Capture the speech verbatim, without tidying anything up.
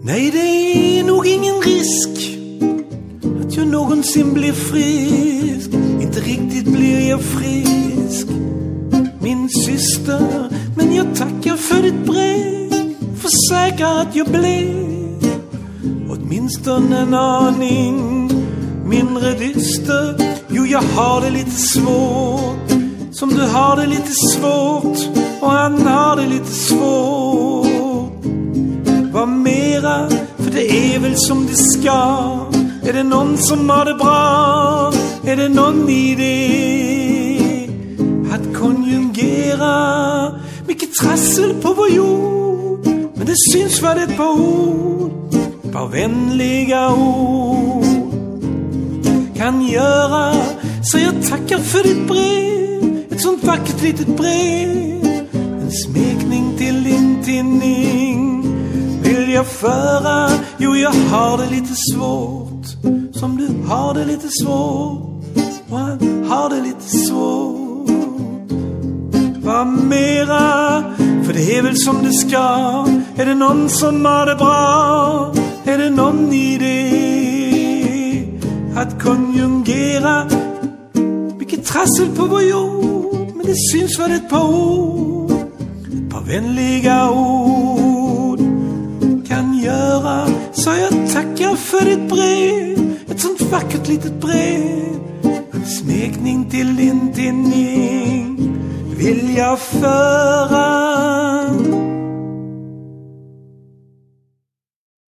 Nej, det är nog ingen risk att jag någonsin blir frisk. Inte riktigt blir jag frisk, min syster, men jag tackar för ditt brev. Försäkrar att jag blev åtminstone en aning mindre dyster. Jo, jag har det lite svårt, som du har det lite svårt, och han har det lite svårt. Vad mera, för det är väl som det ska. Är det någon som har det bra? Är det någon idé att konjungera? Mycket trassel på vår jord, men det syns vad det är på ord, ett par vänliga ord kan göra. Så jag tackar för ditt brev, ett sånt vackert litet brev. En smekning till din tinning vill jag föra. Jo, jag har det lite svårt, som du har det lite svårt, och han har det lite svårt. Vad mera, för det är väl som det ska. Är det någon som har det bra? Är det någon idé att konjungera? Mycket trassel på vår jord, men det syns vad det är ett par ord, ett par vänliga ord kan göra. Så jag tackar för ditt brev, ett sånt vackert litet brev. En smekning till din tinning vill jag föra.